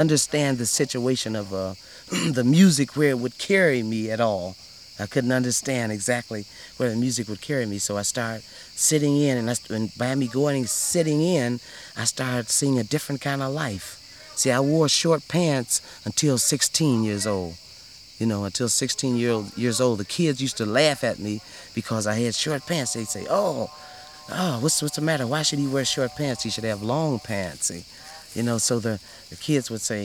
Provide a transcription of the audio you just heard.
understand the situation of the music where it would carry me at all. I couldn't understand exactly where the music would carry me, so I started sitting in, and by me going and sitting in, I started seeing a different kind of life. See, I wore short pants until 16 years old. You know, until 16 years old, the kids used to laugh at me because I had short pants. They'd say, "Oh, what's the matter? Why should he wear short pants? He should have long pants." See? You know, so the kids would say,